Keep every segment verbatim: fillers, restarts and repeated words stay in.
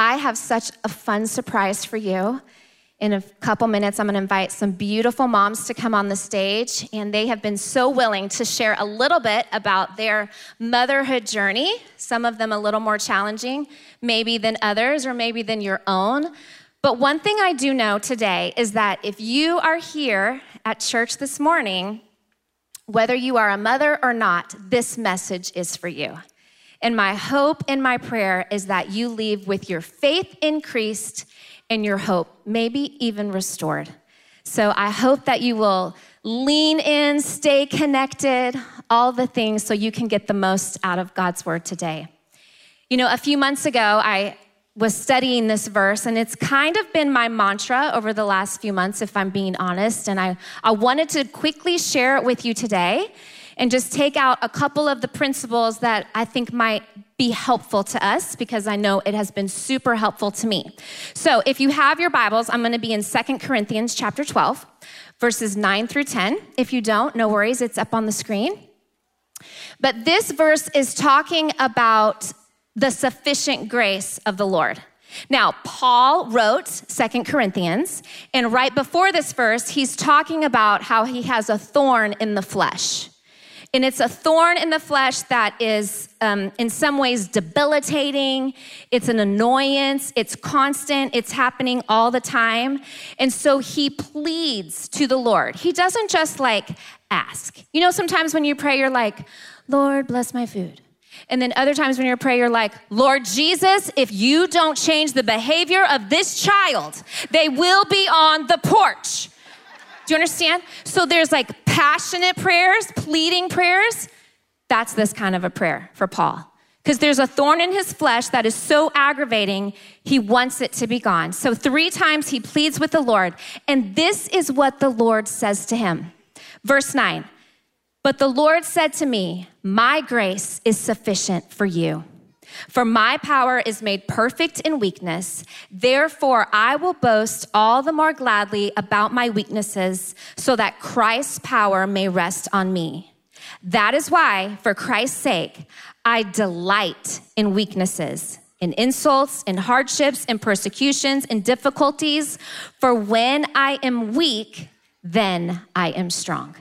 I have such a fun surprise for you. In a couple minutes, I'm gonna invite some beautiful moms to come on the stage, and they have been so willing to share a little bit about their motherhood journey, some of them a little more challenging, maybe than others, or maybe than your own. But one thing I do know today is that if you are here at church this morning, whether you are a mother or not, this message is for you. And my hope and my prayer is that you leave with your faith increased and your hope maybe even restored. So I hope that you will lean in, stay connected, all the things so you can get the most out of God's word today. You know, a few months ago, I was studying this verse, and it's kind of been my mantra over the last few months, if I'm being honest, and I, I wanted to quickly share it with you today and just take out a couple of the principles that I think might be helpful to us, because I know it has been super helpful to me. So if you have your Bibles, I'm gonna be in Second Corinthians chapter twelve, verses nine through ten. If you don't, no worries, it's up on the screen. But this verse is talking about the sufficient grace of the Lord. Now, Paul wrote Second Corinthians, and right before this verse, he's talking about how he has a thorn in the flesh. And it's a thorn in the flesh that is um, in some ways debilitating. It's an annoyance. It's constant. It's happening all the time. And so he pleads to the Lord. He doesn't just like ask. You know, sometimes when you pray, you're like, Lord, bless my food. And then other times when you pray, you're like, Lord Jesus, if you don't change the behavior of this child, they will be on the porch. Do you understand? So there's like passionate prayers, pleading prayers. That's this kind of a prayer for Paul. Because there's a thorn in his flesh that is so aggravating, he wants it to be gone. So three times he pleads with the Lord. And this is what the Lord says to him. Verse nine, but the Lord said to me, my grace is sufficient for you. For my power is made perfect in weakness. Therefore, I will boast all the more gladly about my weaknesses, so that Christ's power may rest on me. That is why, for Christ's sake, I delight in weaknesses, in insults, in hardships, in persecutions, in difficulties. For when I am weak, then I am strong.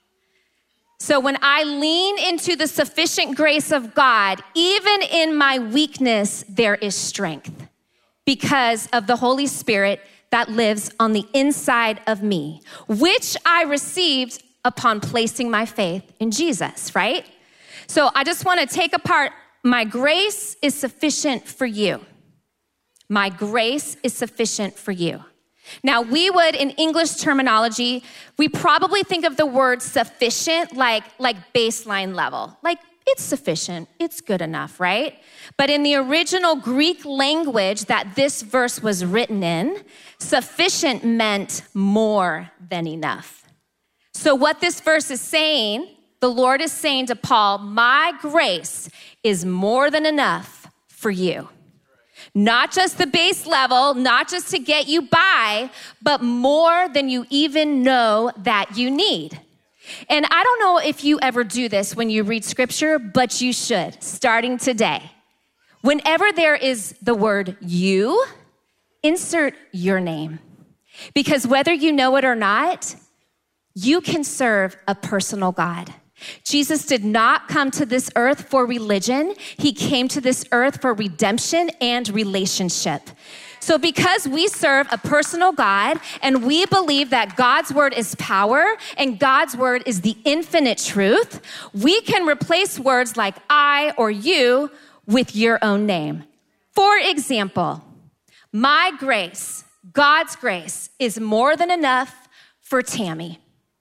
So when I lean into the sufficient grace of God, even in my weakness, there is strength because of the Holy Spirit that lives on the inside of me, which I received upon placing my faith in Jesus, right? So I just want to take apart, my grace is sufficient for you. My grace is sufficient for you. Now, we would, in English terminology, we probably think of the word sufficient like, like baseline level. Like, it's sufficient, it's good enough, right? But in the original Greek language that this verse was written in, sufficient meant more than enough. So what this verse is saying, the Lord is saying to Paul, my grace is more than enough for you. Not just the base level, not just to get you by, but more than you even know that you need. And I don't know if you ever do this when you read scripture, but you should, starting today. Whenever there is the word you, insert your name. Because whether you know it or not, you can serve a personal God. Jesus did not come to this earth for religion. He came to this earth for redemption and relationship. So because we serve a personal God and we believe that God's word is power and God's word is the infinite truth, we can replace words like I or you with your own name. For example, my grace, God's grace, is more than enough for Tammy.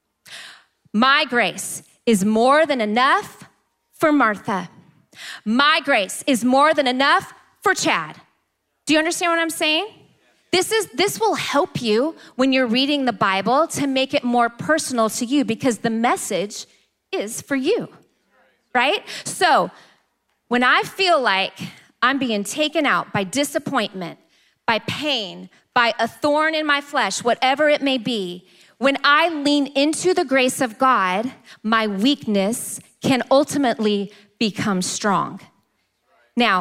My grace is more than enough for Martha. My grace is more than enough for Chad. Do you understand what I'm saying? This is this will help you when you're reading the Bible to make it more personal to you, because the message is for you, right? So when I feel like I'm being taken out by disappointment, by pain, by a thorn in my flesh, whatever it may be, when I lean into the grace of God, my weakness can ultimately become strong. Now,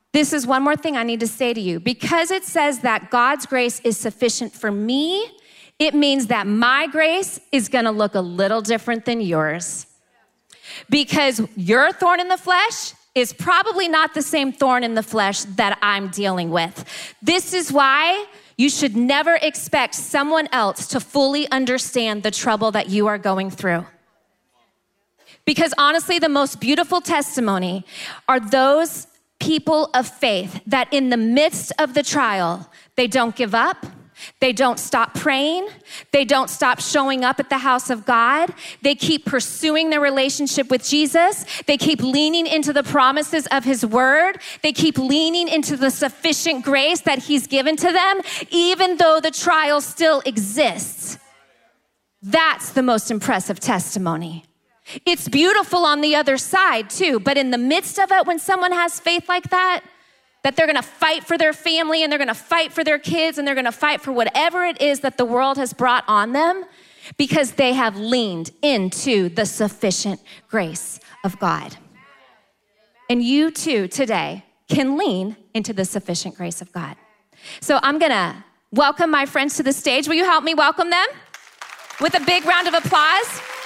this is one more thing I need to say to you. Because it says that God's grace is sufficient for me, it means that my grace is gonna look a little different than yours. Because your thorn in the flesh is probably not the same thorn in the flesh that I'm dealing with. This is why you should never expect someone else to fully understand the trouble that you are going through. Because honestly, the most beautiful testimony are those people of faith that in the midst of the trial, they don't give up. They don't stop praying. They don't stop showing up at the house of God. They keep pursuing their relationship with Jesus. They keep leaning into the promises of his word. They keep leaning into the sufficient grace that he's given to them, even though the trial still exists. That's the most impressive testimony. It's beautiful on the other side too, but in the midst of it, when someone has faith like that, that they're gonna fight for their family and they're gonna fight for their kids and they're gonna fight for whatever it is that the world has brought on them because they have leaned into the sufficient grace of God. And you too today can lean into the sufficient grace of God. So I'm gonna welcome my friends to the stage. Will you help me welcome them with a big round of applause?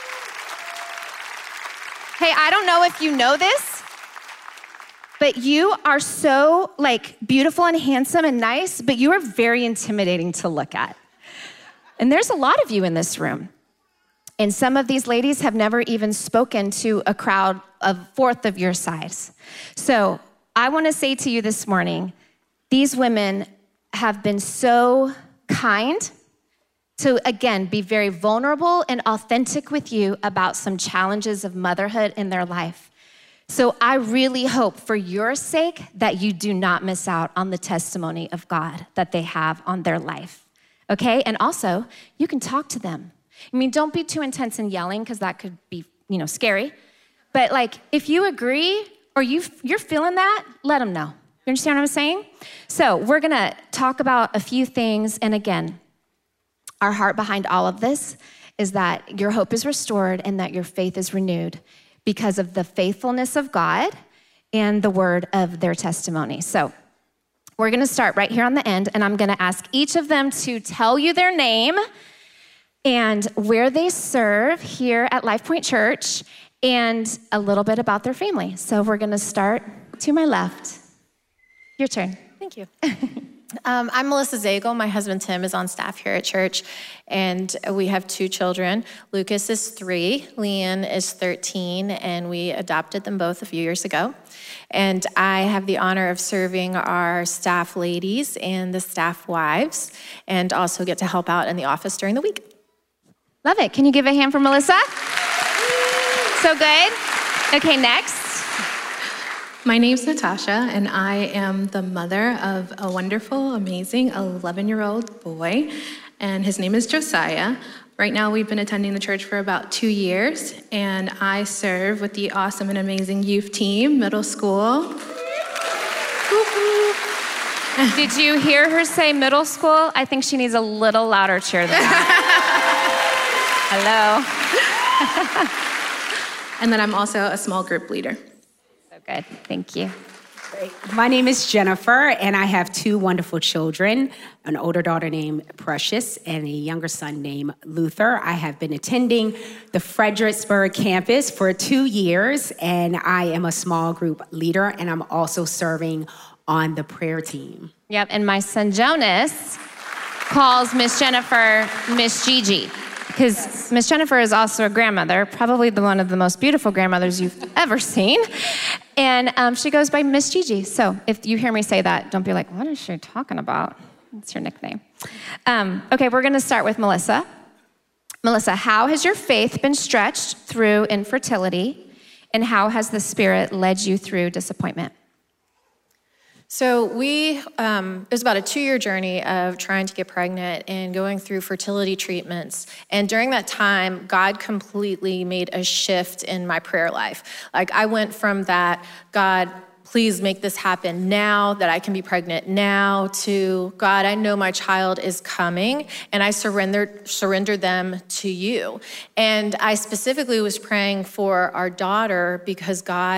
Hey, I don't know if you know this, but you are so like beautiful and handsome and nice, but you are very intimidating to look at. And there's a lot of you in this room. And some of these ladies have never even spoken to a crowd of fourth of your size. So I wanna say to you this morning, these women have been so kind to, again, be very vulnerable and authentic with you about some challenges of motherhood in their life. So I really hope for your sake that you do not miss out on the testimony of God that they have on their life, okay? And also, you can talk to them. I mean, don't be too intense and yelling because that could be, you know, scary. But like, if you agree or you, you're feeling that, let them know. You understand what I'm saying? So we're gonna talk about a few things. And again, our heart behind all of this is that your hope is restored and that your faith is renewed because of the faithfulness of God and the word of their testimony. So we're gonna start right here on the end, and I'm gonna ask each of them to tell you their name and where they serve here at Life Point Church and a little bit about their family. So we're gonna start to my left. Your turn. Thank you. Um, I'm Melissa Zagel. My husband Tim is on staff here at church, and we have two children. Lucas is three, Leanne is thirteen, and we adopted them both a few years ago. And I have the honor of serving our staff ladies and the staff wives, and also get to help out in the office during the week. Love it. Can you give a hand for Melissa? So good. Okay, next. My name's Natasha, and I am the mother of a wonderful, amazing eleven-year-old boy, and his name is Josiah. Right now, we've been attending the church for about two years, and I serve with the awesome and amazing youth team, middle school. Did you hear her say middle school? I think she needs a little louder cheer than that. Hello. And then I'm also a small group leader. Good, thank you. Great. My name is Jennifer, and I have two wonderful children, an older daughter named Precious and a younger son named Luther. I have been attending the Fredericksburg campus for two years, and I am a small group leader, and I'm also serving on the prayer team. Yep, and my son Jonas calls Miss Jennifer Miss Gigi, because yes. Miss Jennifer is also a grandmother, probably the one of the most beautiful grandmothers you've ever seen. And um, she goes by Miss Gigi. So if you hear me say that, don't be like, what is she talking about? It's your nickname. Um, okay, we're gonna start with Melissa. Melissa, how has your faith been stretched through infertility, and how has the Spirit led you through disappointment? So we, um, it was about a two-year journey of trying to get pregnant and going through fertility treatments. And during that time, God completely made a shift in my prayer life. Like I went from that, God, please make this happen now that I can be pregnant now, to God, I know my child is coming, and I surrendered, surrendered them to you. And I specifically was praying for our daughter because God,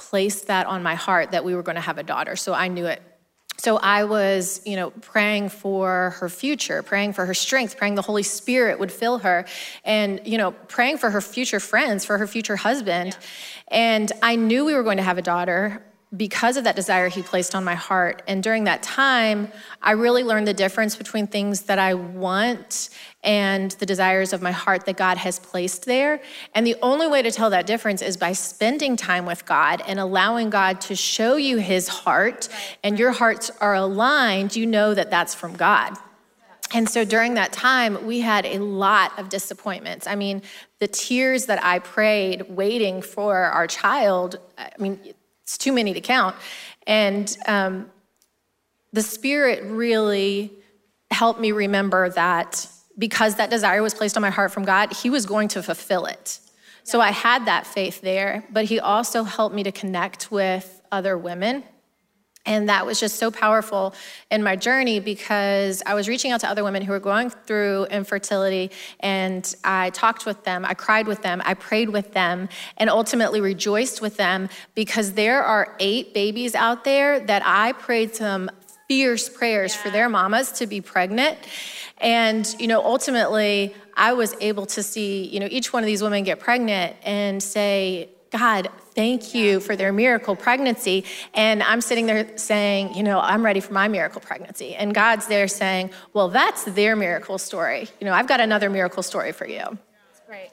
placed that on my heart that we were going to have a daughter. So I knew it. So I was, you know, praying for her future, praying for her strength, praying the Holy Spirit would fill her, and, you know, praying for her future friends, for her future husband. Yeah. And I knew we were going to have a daughter because of that desire he placed on my heart. And during that time, I really learned the difference between things that I want and the desires of my heart that God has placed there. And the only way to tell that difference is by spending time with God and allowing God to show you his heart, and your hearts are aligned, you know that that's from God. And so during that time, we had a lot of disappointments. I mean, the tears that I prayed waiting for our child, I mean, it's too many to count. And um, the Spirit really helped me remember that because that desire was placed on my heart from God, he was going to fulfill it. So I had that faith there, but he also helped me to connect with other women. And that was just so powerful in my journey because I was reaching out to other women who were going through infertility, and I talked with them, I cried with them, I prayed with them, and ultimately rejoiced with them because there are eight babies out there that I prayed some fierce prayers yeah. for their mamas to be pregnant. And, you know, ultimately I was able to see, you know, each one of these women get pregnant and say, God, thank you for their miracle pregnancy. And I'm sitting there saying, you know, I'm ready for my miracle pregnancy. And God's there saying, well, that's their miracle story. You know, I've got another miracle story for you. That's great.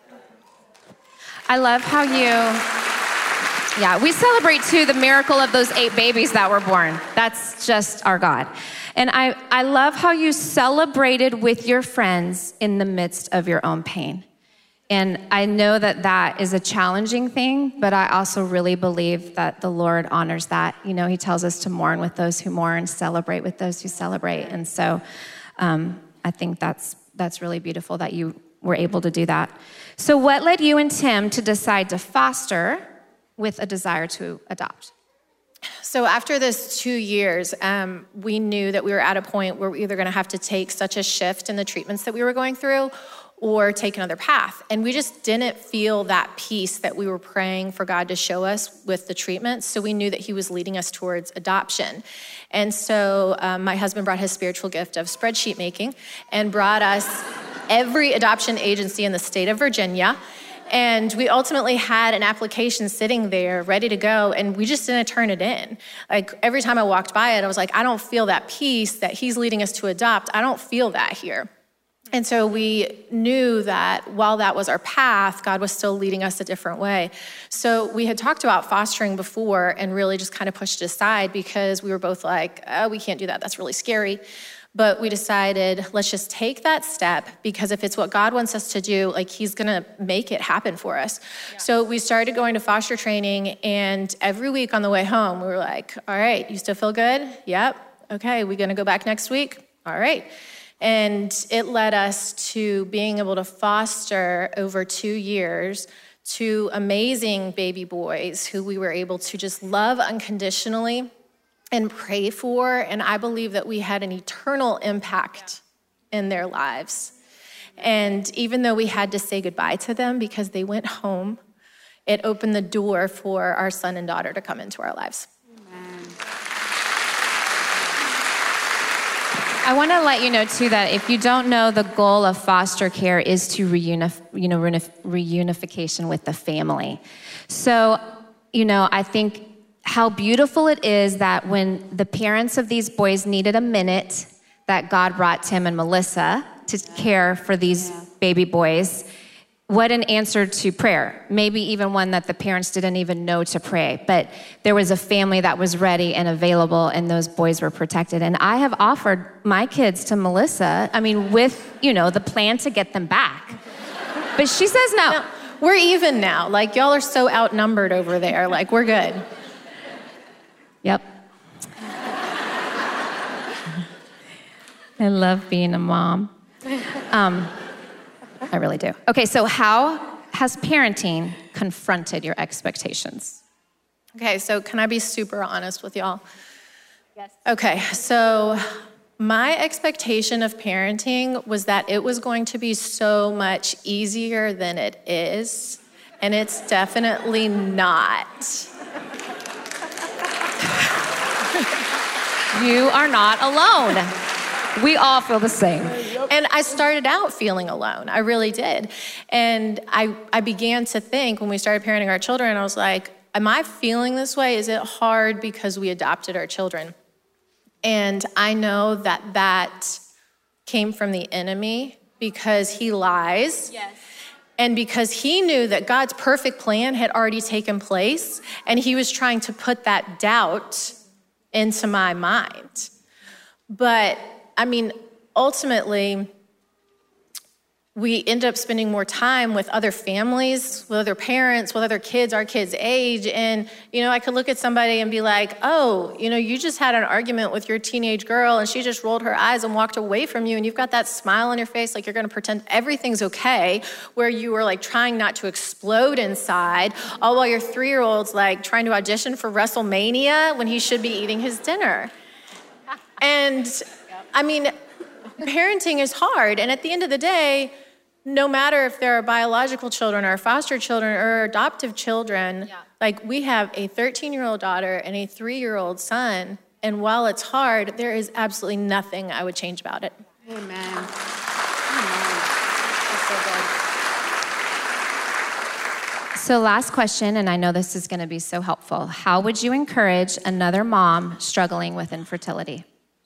I love how you, yeah, we celebrate too the miracle of those eight babies that were born. That's just our God. And I, I love how you celebrated with your friends in the midst of your own pain. And I know that that is a challenging thing, but I also really believe that the Lord honors that. You know, he tells us to mourn with those who mourn, celebrate with those who celebrate. And so um, I think that's that's really beautiful that you were able to do that. So what led you and Tim to decide to foster with a desire to adopt? So after this two years, um, we knew that we were at a point where we were either going to have to take such a shift in the treatments that we were going through or take another path. And we just didn't feel that peace that we were praying for God to show us with the treatments. So we knew that he was leading us towards adoption. And so um, my husband brought his spiritual gift of spreadsheet making and brought us every adoption agency in the state of Virginia. And we ultimately had an application sitting there ready to go, and we just didn't turn it in. Like every time I walked by it, I was like, I don't feel that peace that he's leading us to adopt. I don't feel that here. And so we knew that while that was our path, God was still leading us a different way. So we had talked about fostering before and really just kind of pushed it aside because we were both like, oh, we can't do that. That's really scary. But we decided, let's just take that step because if it's what God wants us to do, like he's gonna make it happen for us. Yeah. So we started going to foster training, and every week on the way home, we were like, all right, you still feel good? Yep. Okay, we gonna go back next week? All right. And it led us to being able to foster over two years two amazing baby boys who we were able to just love unconditionally and pray for. And I believe that we had an eternal impact in their lives. And even though we had to say goodbye to them because they went home, it opened the door for our son and daughter to come into our lives. I want to let you know, too, that if you don't know, the goal of foster care is to reunif- you know, reunif- reunification with the family. So, you know, I think how beautiful it is that when the parents of these boys needed a minute, that God brought Tim and Melissa to care for these baby boys. What an answer to prayer. Maybe even one that the parents didn't even know to pray. But there was a family that was ready and available, and those boys were protected. And I have offered my kids to Melissa, I mean, with, you know, the plan to get them back. But she says no. no. We're even now. Like, y'all are so outnumbered over there. Like, we're good. Yep. I love being a mom. Um, I really do. Okay, so how has parenting confronted your expectations? Okay, so can I be super honest with y'all? Yes. Okay, so my expectation of parenting was that it was going to be so much easier than it is, and it's definitely not. You are not alone. We all feel the same. And I started out feeling alone. I really did. And I, I began to think when we started parenting our children, I was like, am I feeling this way? Is it hard because we adopted our children? And I know that that came from the enemy because he lies. Yes. And because he knew that God's perfect plan had already taken place, and he was trying to put that doubt into my mind. But, I mean, ultimately, we end up spending more time with other families, with other parents, with other kids, our kids' age. And, you know, I could look at somebody and be like, oh, you know, you just had an argument with your teenage girl and she just rolled her eyes and walked away from you. And you've got that smile on your face like you're going to pretend everything's okay, where you were like trying not to explode inside, all while your three-year-old's like trying to audition for WrestleMania when he should be eating his dinner. And, I mean, parenting is hard. And at the end of the day, no matter if they're biological children or foster children or adoptive children, yeah. like we have a thirteen-year-old daughter and a three-year-old son, and while it's hard, there is absolutely nothing I would change about it. Amen. Amen. That's so good. So last question, and I know this is going to be so helpful. How would you encourage another mom struggling with infertility?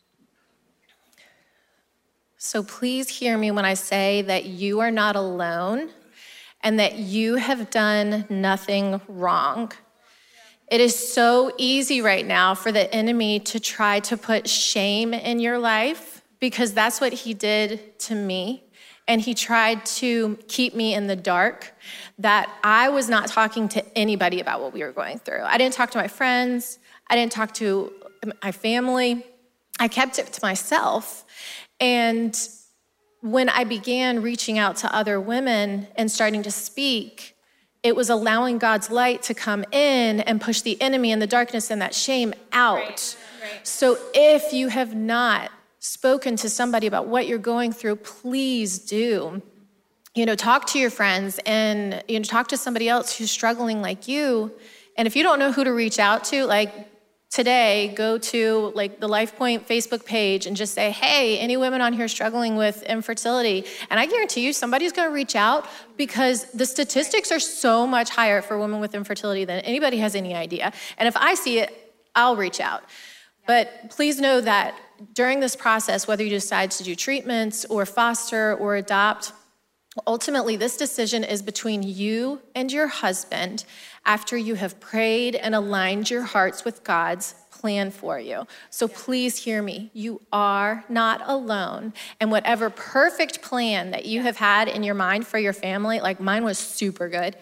So please hear me when I say that you are not alone and that you have done nothing wrong. It is so easy right now for the enemy to try to put shame in your life, because that's what he did to me. And he tried to keep me in the dark, that I was not talking to anybody about what we were going through. I didn't talk to my friends. I didn't talk to my family. I kept it to myself. And when I began reaching out to other women and starting to speak, it was allowing God's light to come in and push the enemy and the darkness and that shame out. Right, right. So if you have not spoken to somebody about what you're going through, please do. You know, talk to your friends and, you know, talk to somebody else who's struggling like you. And if you don't know who to reach out to, like, today, go to like the LifePoint Facebook page and just say, hey, any women on here struggling with infertility? And I guarantee you somebody's gonna reach out, because the statistics are so much higher for women with infertility than anybody has any idea. And if I see it, I'll reach out. But please know that during this process, whether you decide to do treatments or foster or adopt, ultimately this decision is between you and your husband after you have prayed and aligned your hearts with God's plan for you. So please hear me. You are not alone. And whatever perfect plan that you have had in your mind for your family, like mine was super good,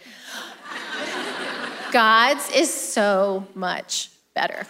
God's is so much better.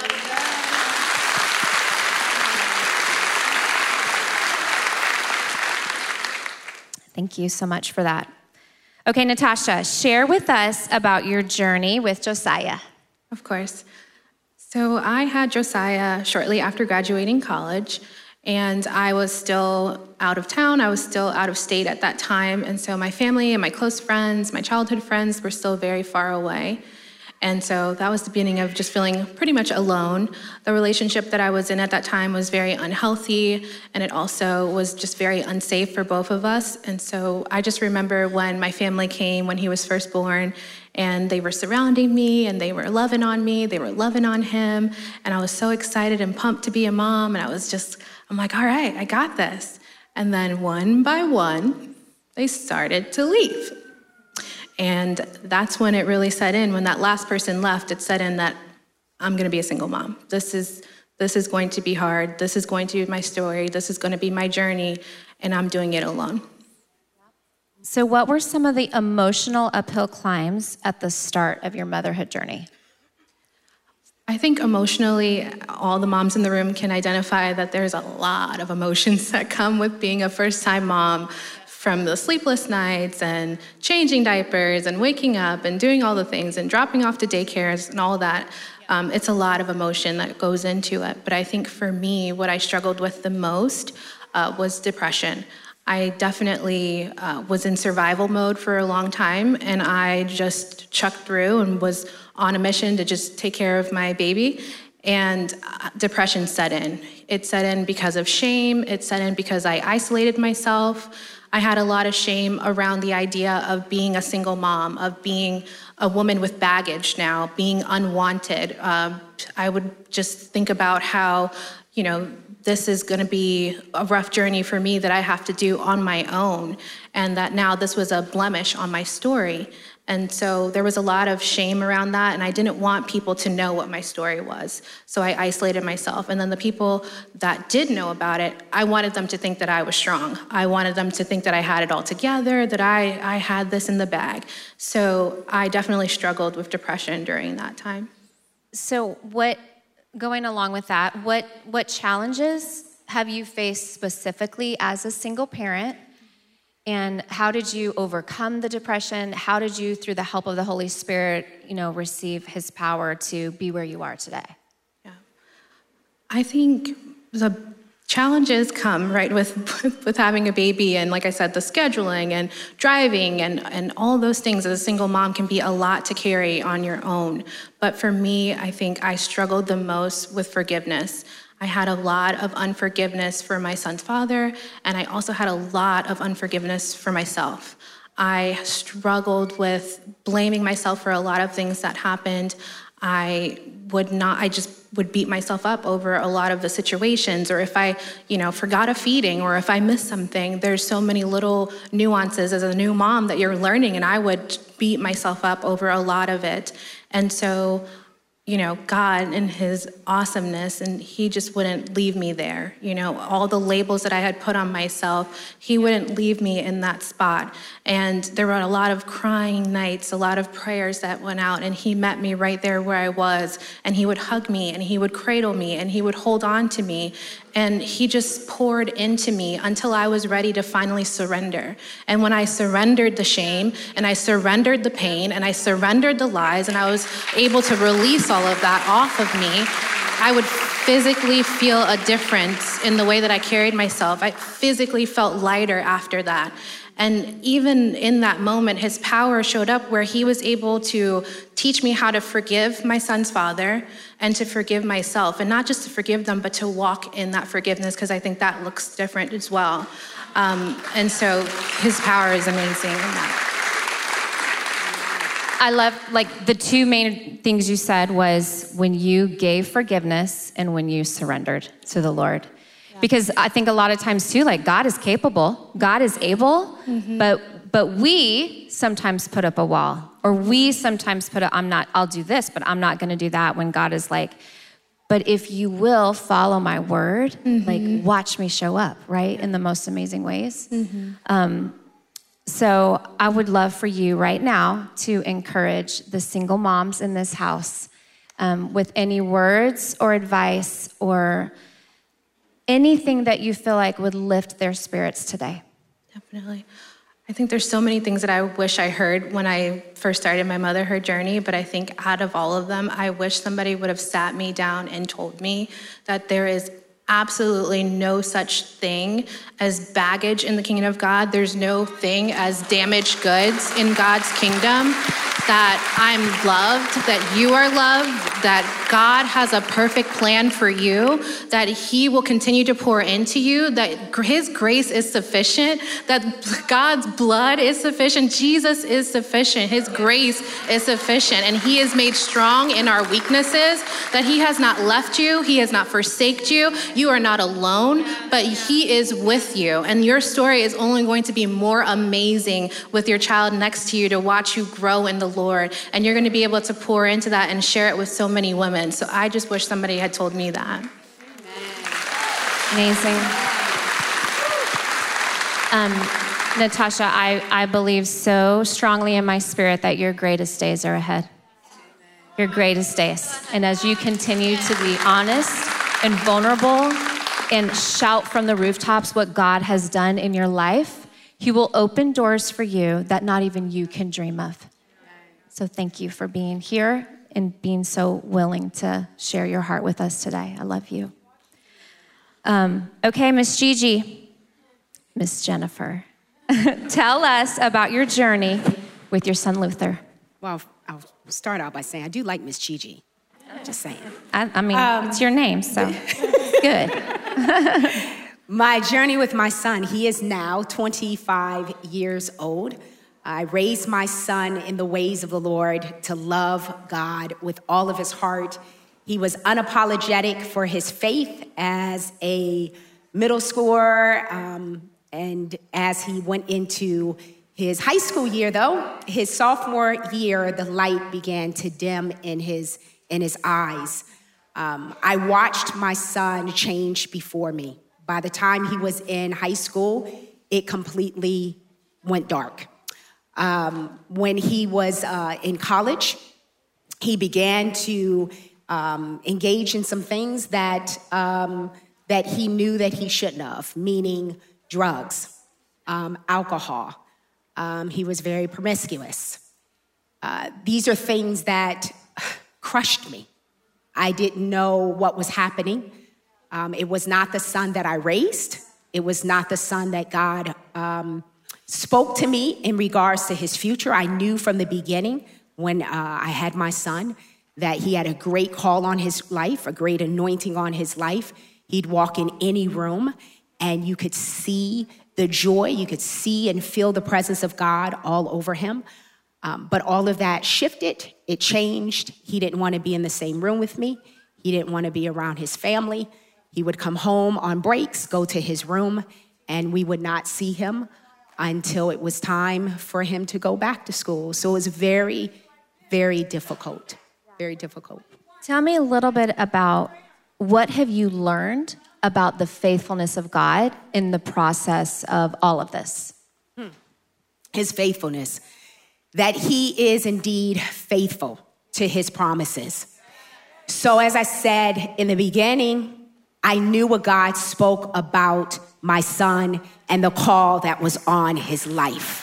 Thank you so much for that. Okay, Natasha, share with us about your journey with Josiah. Of course. So I had Josiah shortly after graduating college, and I was still out of town. I was still out of state at that time. And so my family and my close friends, my childhood friends, were still very far away. And so that was the beginning of just feeling pretty much alone. The relationship that I was in at that time was very unhealthy, and it also was just very unsafe for both of us. And so I just remember when my family came when he was first born, and they were surrounding me, and they were loving on me, they were loving on him, and I was so excited and pumped to be a mom, and I was just, I'm like, all right, I got this. And then one by one, they started to leave. And that's when it really set in. When that last person left, it set in that I'm going to be a single mom. This is this is going to be hard. This is going to be my story. This is going to be my journey, and I'm doing it alone. So what were some of the emotional uphill climbs at the start of your motherhood journey? I think emotionally, all the moms in the room can identify that there's a lot of emotions that come with being a first-time mom, from the sleepless nights and changing diapers and waking up and doing all the things and dropping off to daycares and all that. Um, it's a lot of emotion that goes into it. But I think for me, what I struggled with the most uh, was depression. I definitely uh, was in survival mode for a long time, and I just chucked through and was on a mission to just take care of my baby. and depression set in. It set in because of shame. It set in because I isolated myself. I had a lot of shame around the idea of being a single mom, of being a woman with baggage now, being unwanted. Um, I would just think about how, you know, this is going to be a rough journey for me that I have to do on my own, and that now this was a blemish on my story. And so there was a lot of shame around that, and I didn't want people to know what my story was. So I isolated myself. And then the people that did know about it, I wanted them to think that I was strong. I wanted them to think that I had it all together, that I, I had this in the bag. So I definitely struggled with depression during that time. So what, going along with that, what, what challenges have you faced specifically as a single parent? And how did you overcome the depression? How did you, through the help of the Holy Spirit, you know, receive his power to be where you are today? Yeah. I think the challenges come, right, with, with having a baby, and like I said, the scheduling and driving and, and all those things as a single mom can be a lot to carry on your own. But for me, I think I struggled the most with forgiveness. I had a lot of unforgiveness for my son's father, and I also had a lot of unforgiveness for myself. I struggled with blaming myself for a lot of things that happened. I would not, I just would beat myself up over a lot of the situations, or if I, you know, forgot a feeding, or if I missed something. There's so many little nuances as a new mom that you're learning, and I would beat myself up over a lot of it. And so, you know, God in his awesomeness, and he just wouldn't leave me there. You know, all the labels that I had put on myself, he wouldn't leave me in that spot. And there were a lot of crying nights, a lot of prayers that went out, and he met me right there where I was, and he would hug me, and he would cradle me, and he would hold on to me. And he just poured into me until I was ready to finally surrender. And when I surrendered the shame, and I surrendered the pain, and I surrendered the lies, and I was able to release all of that off of me, I would physically feel a difference in the way that I carried myself. I physically felt lighter after that. And even in that moment, his power showed up where he was able to teach me how to forgive my son's father and to forgive myself. And not just to forgive them, but to walk in that forgiveness, because I think that looks different as well. Um, and so his power is amazing in that. I love, like, the two main things you said was when you gave forgiveness and when you surrendered to the Lord. Because I think a lot of times too, like, God is capable, God is able, mm-hmm. but but we sometimes put up a wall, or we sometimes put up, I'm not, I'll do this, but I'm not gonna do that, when God is like, but if you will follow my word, mm-hmm. like, watch me show up, right, in the most amazing ways. Mm-hmm. Um, so I would love for you right now to encourage the single moms in this house um, with any words or advice or anything that you feel like would lift their spirits today. Definitely. I think there's so many things that I wish I heard when I first started my motherhood journey, but I think out of all of them, I wish somebody would have sat me down and told me that there is absolutely no such thing as baggage in the kingdom of God. There's no thing as damaged goods in God's kingdom, that I'm loved, that you are loved, that God has a perfect plan for you, that he will continue to pour into you, that his grace is sufficient, that God's blood is sufficient, Jesus is sufficient, his grace is sufficient, and he is made strong in our weaknesses, that he has not left you, he has not forsaken you, you are not alone, but he is with you, and your story is only going to be more amazing with your child next to you to watch you grow in the Lord, and you're going to be able to pour into that and share it with so many women. So I just wish somebody had told me that. Amazing. Um, Natasha, I, I believe so strongly in my spirit that your greatest days are ahead. Your greatest days. And as you continue to be honest and vulnerable and shout from the rooftops what God has done in your life, he will open doors for you that not even you can dream of. So thank you for being here and being so willing to share your heart with us today. I love you. Um, okay, Miss Gigi, Miss Jennifer, tell us about your journey with your son Luther. Well, I'll start out by saying I do like Miss Gigi. Just saying. I, I mean, um, it's your name, so good. My journey with my son, he is now twenty-five years old. I raised my son in the ways of the Lord to love God with all of his heart. He was unapologetic for his faith as a middle schooler, um, and as he went into his high school year, though, his sophomore year, the light began to dim in his in his eyes. Um, I watched my son change before me. By the time he was in high school, it completely went dark. Um, when he was uh, in college, he began to um, engage in some things that um, that he knew that he shouldn't have, meaning drugs, um, alcohol. Um, he was very promiscuous. Uh, these are things that crushed me. I didn't know what was happening. Um, it was not the son that I raised. It was not the son that God um, spoke to me in regards to his future. I knew from the beginning when uh, I had my son that he had a great call on his life, a great anointing on his life. He'd walk in any room and you could see the joy, you could see and feel the presence of God all over him. Um, but all of that shifted, it changed. He didn't want to be in the same room with me. He didn't want to be around his family. He would come home on breaks, go to his room, and we would not see him until it was time for him to go back to school. So it was very, very difficult, very difficult. Tell me a little bit about what have you learned about the faithfulness of God in the process of all of this? Hmm. His faithfulness. That he is indeed faithful to his promises. So as I said in the beginning, I knew what God spoke about my son and the call that was on his life.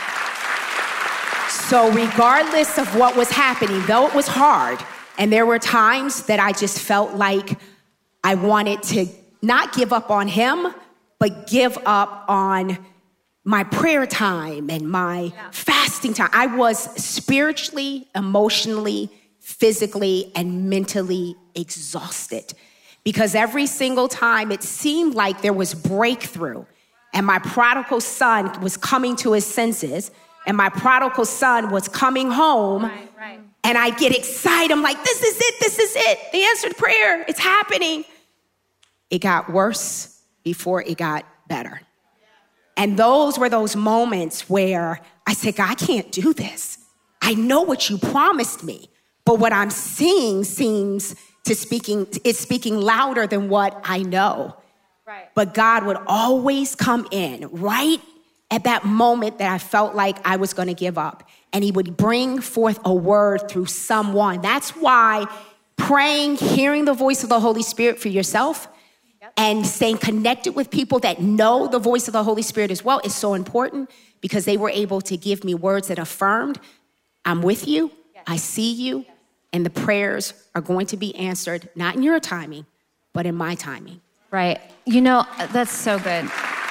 So regardless of what was happening, though it was hard, and there were times that I just felt like I wanted to not give up on him, but give up on my prayer time and my yeah. fasting time. I was spiritually, emotionally, physically, and mentally exhausted because every single time it seemed like there was breakthrough and my prodigal son was coming to his senses and my prodigal son was coming home right, right. and I get excited. I'm like, this is it, this is it. The answered prayer, it's happening. It got worse before it got better. And those were those moments where I said, God, I can't do this. I know what you promised me, but what I'm seeing seems to speaking, it's speaking louder than what I know. Right. But God would always come in right at that moment that I felt like I was going to give up. And he would bring forth a word through someone. That's why praying, hearing the voice of the Holy Spirit for yourself, and staying connected with people that know the voice of the Holy Spirit as well is so important because they were able to give me words that affirmed, I'm with you, yes. I see you, yes. and the prayers are going to be answered, not in your timing, but in my timing. Right. You know, that's so good.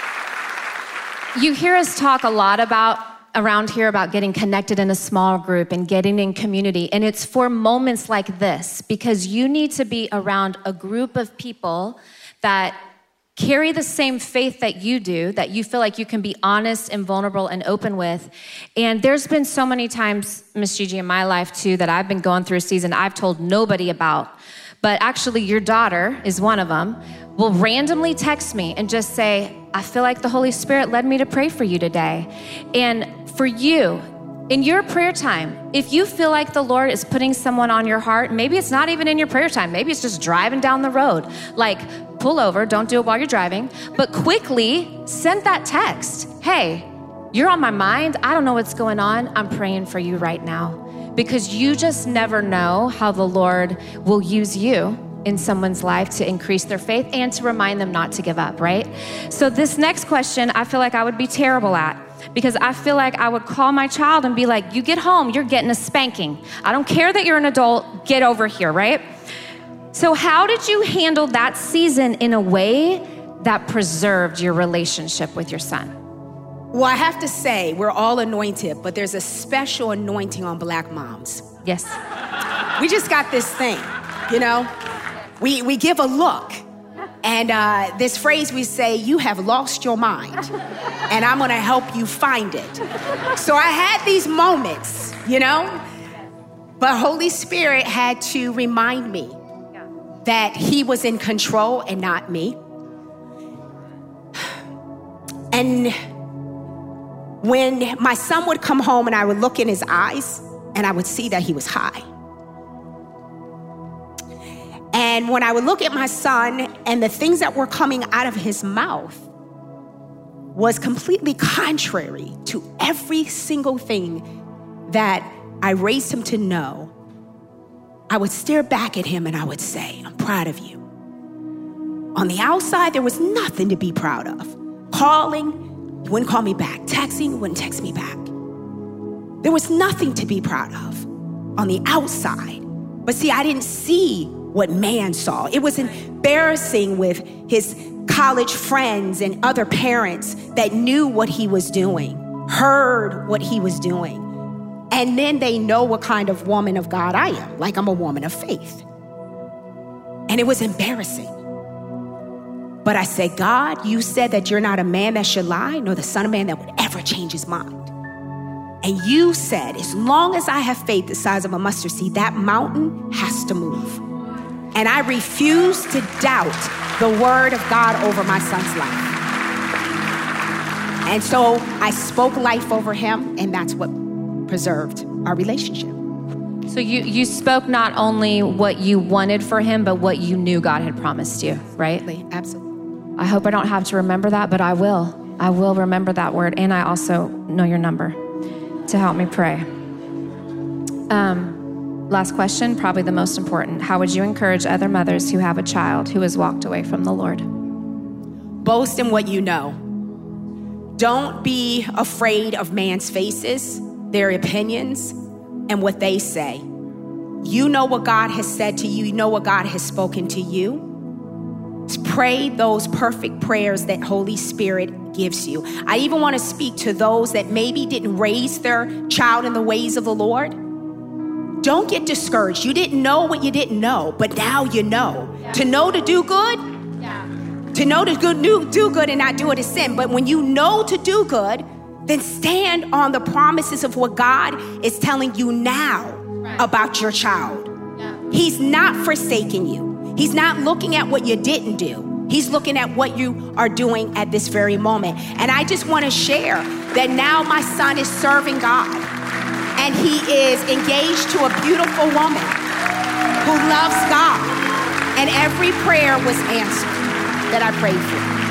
You hear us talk a lot about around here about getting connected in a small group and getting in community. And it's for moments like this because you need to be around a group of people that carry the same faith that you do, that you feel like you can be honest and vulnerable and open with. And there's been so many times, Miss Gigi, in my life too, that I've been going through a season I've told nobody about. But actually your daughter is one of them, will randomly text me and just say, I feel like the Holy Spirit led me to pray for you today. And for you, in your prayer time, if you feel like the Lord is putting someone on your heart, maybe it's not even in your prayer time, maybe it's just driving down the road, like pull over, don't do it while you're driving, but quickly send that text. Hey, you're on my mind. I don't know what's going on. I'm praying for you right now because you just never know how the Lord will use you in someone's life to increase their faith and to remind them not to give up, right? So this next question, I feel like I would be terrible at because I feel like I would call my child and be like, you get home, you're getting a spanking. I don't care that you're an adult, get over here, right? So how did you handle that season in a way that preserved your relationship with your son? Well, I have to say, we're all anointed, but there's a special anointing on Black moms. Yes. We just got this thing. you know? We, we give a look. And uh, this phrase we say, you have lost your mind, and I'm gonna help you find it. So I had these moments, you know? But Holy Spirit had to remind me that he was in control and not me. And when my son would come home and I would look in his eyes and I would see that he was high. And when I would look at my son and the things that were coming out of his mouth was completely contrary to every single thing that I raised him to know, I would stare back at him and I would say, I'm proud of you. On the outside, there was nothing to be proud of. Calling, he wouldn't call me back. Texting, he wouldn't text me back. There was nothing to be proud of on the outside. But see, I didn't see what man saw. It was embarrassing with his college friends and other parents that knew what he was doing, heard what he was doing. And then they know what kind of woman of God I am, like I'm a woman of faith. And it was embarrassing. But I said, God, you said that you're not a man that should lie, nor the son of man that would ever change his mind. And you said, as long as I have faith the size of a mustard seed, that mountain has to move. And I refuse to doubt the word of God over my son's life. And so I spoke life over him, and that's what preserved our relationship. So you, you spoke not only what you wanted for him, but what you knew God had promised you, right? Absolutely. I hope I don't have to remember that, but I will. I will remember that word. And I also know your number to help me pray. Um, last question, probably the most important. How would you encourage other mothers who have a child who has walked away from the Lord? Boast in what you know. Don't be afraid of man's faces, their opinions, and what they say. You know what God has said to you. You know what God has spoken to you. Pray those perfect prayers that Holy Spirit gives you. I even want to speak to those that maybe didn't raise their child in the ways of the Lord. Don't get discouraged. You didn't know what you didn't know, but now you know. Yeah. To know to do good, yeah. to know to do, do good and not do it is sin. But when you know to do good, then stand on the promises of what God is telling you now right. about your child. Yeah. He's not forsaking you. He's not looking at what you didn't do. He's looking at what you are doing at this very moment. And I just want to share that now my son is serving God. And he is engaged to a beautiful woman who loves God. And every prayer was answered that I prayed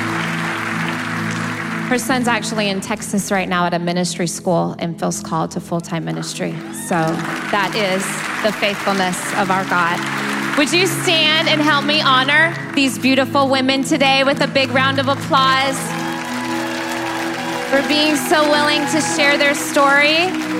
for. Her son's actually in Texas right now at a ministry school and feels called to full-time ministry. So that is the faithfulness of our God. Would you stand and help me honor these beautiful women today with a big round of applause for being so willing to share their story?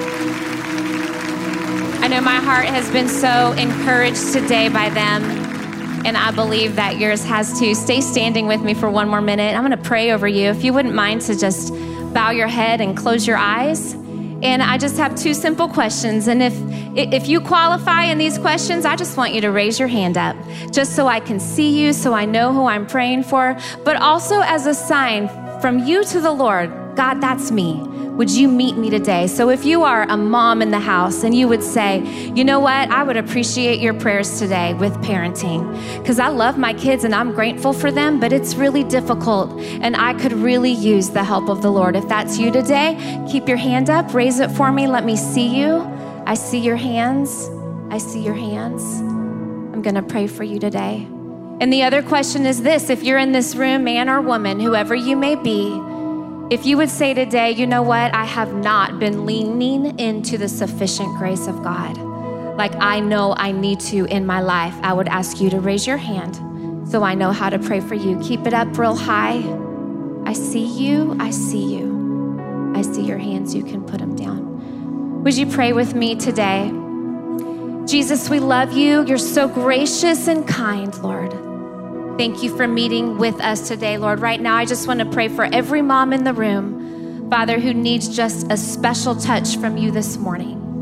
I know my heart has been so encouraged today by them, and I believe that yours has too. Stay standing with me for one more minute. I'm going to pray over you. If you wouldn't mind to just bow your head and close your eyes. And I just have two simple questions. And if if you qualify in these questions, I just want you to raise your hand up just so I can see you, so I know who I'm praying for, but also as a sign from you to the Lord. God, that's me. Would you meet me today? So if you are a mom in the house and you would say, you know what, I would appreciate your prayers today with parenting, because I love my kids and I'm grateful for them, but it's really difficult and I could really use the help of the Lord. If that's you today, keep your hand up, raise it for me. Let me see you. I see your hands. I see your hands. I'm going to pray for you today. And the other question is this: if you're in this room, man or woman, whoever you may be, if you would say today, you know what, I have not been leaning into the sufficient grace of God, like I know I need to in my life, I would ask you to raise your hand so I know how to pray for you. Keep it up real high. I see you, I see you. I see your hands, you can put them down. Would you pray with me today? Jesus, we love you. You're so gracious and kind, Lord. Thank you for meeting with us today, Lord. Right now, I just want to pray for every mom in the room, Father, who needs just a special touch from you this morning.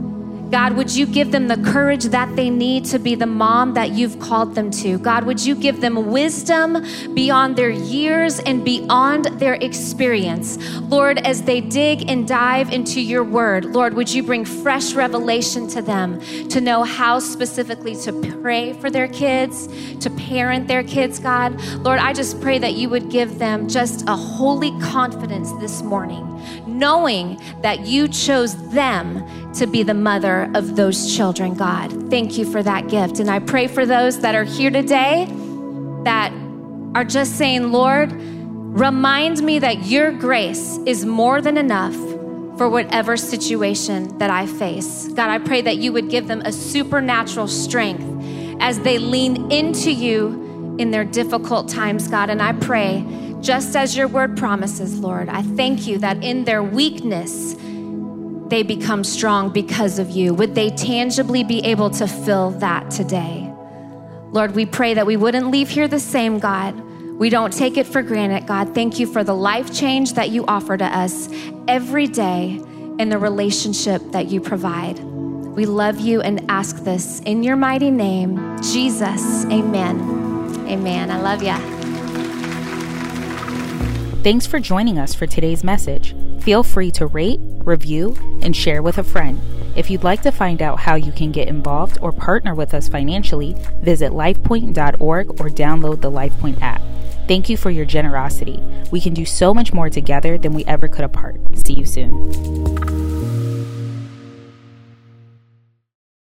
God, would you give them the courage that they need to be the mom that you've called them to? God, would you give them wisdom beyond their years and beyond their experience? Lord, as they dig and dive into your word, Lord, would you bring fresh revelation to them to know how specifically to pray for their kids, to parent their kids, God? Lord, I just pray that you would give them just a holy confidence this morning, knowing that you chose them to be the mother of those children, God. Thank you for that gift. And I pray for those that are here today that are just saying, Lord, remind me that your grace is more than enough for whatever situation that I face. God, I pray that you would give them a supernatural strength as they lean into you in their difficult times, God. And I pray, just as your word promises, Lord, I thank you that in their weakness, they become strong because of you. Would they tangibly be able to feel that today? Lord, we pray that we wouldn't leave here the same, God. We don't take it for granted, God. Thank you for the life change that you offer to us every day and the relationship that you provide. We love you and ask this in your mighty name, Jesus. Amen. Amen. I love ya. Thanks for joining us for today's message. Feel free to rate, review, and share with a friend. If you'd like to find out how you can get involved or partner with us financially, visit lifepoint dot org or download the LifePoint app. Thank you for your generosity. We can do so much more together than we ever could apart. See you soon.